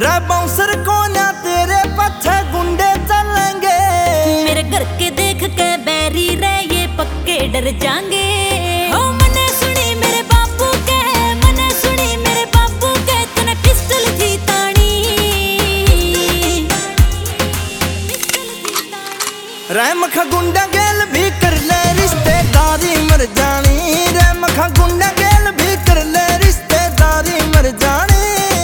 रे बाउंसर कोन्या तेरे पीछे गुंडे चलेंगे। मेरे घर के देख के बैरी रे ये पक्के डर जाएंगे। हो मने सुनी मेरे बापू के, मने सुनी मेरे बापू के, तने पिस्टल थी तानी। रे मखा गुंडा गेल भी कर ले रिश्तेदारी मर जानी। रे मखा गुंडा गेल भी कर ले रिश्तेदारी मर जानी।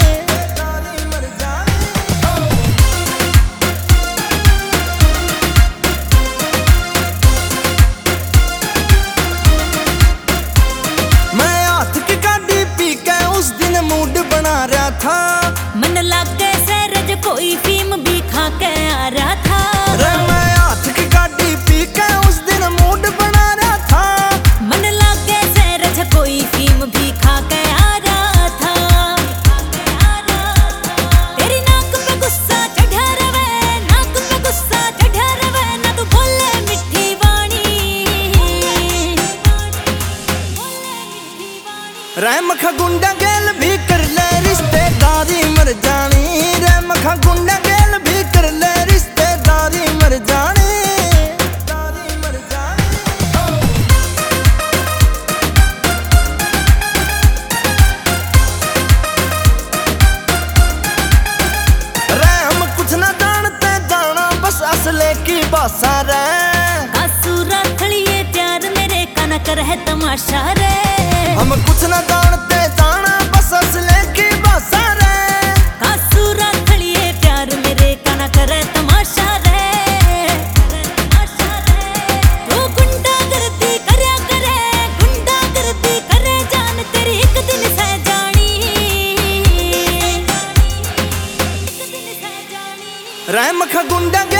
मैं हाथ की गाड़ी पी के उस दिन मूड बना रहा था। मन लागे सैरज कोई फीम भी खा के आ रहा था। रे मैं हाथ की गाड़ी पी के उस दिन मूड बना रहा था। मन लागे सैरज कोई फीम भी खा के आ रहा था। तेरी नाक पे गुस्सा चढ़ा रवे, नाक पे गुस्सा चढ़ा रवे, ना तू बोले मिठी वाणी। रे मखा गुंडा गेल भी कर ले रिश्तेदारी मर जानी। रे मखा गुंडा गेल भी कर ले रिश्तेदारी मर जानी। रे हम कुछ ना जानते जाना बस असले की भाषा रे। कासूरा थड़िए प्यार मेरे काना कर है तमाशा रे। हम कुछ ना जानते जाना बस असले की भाषा रे। कासूरा थड़िए प्यार मेरे काना कर है तमाशा रे। तू गुंडा गर्दी करया करे, गुंडा गर्दी करे जान तेरी एक दिन सह जानी। रे मखा गुंडा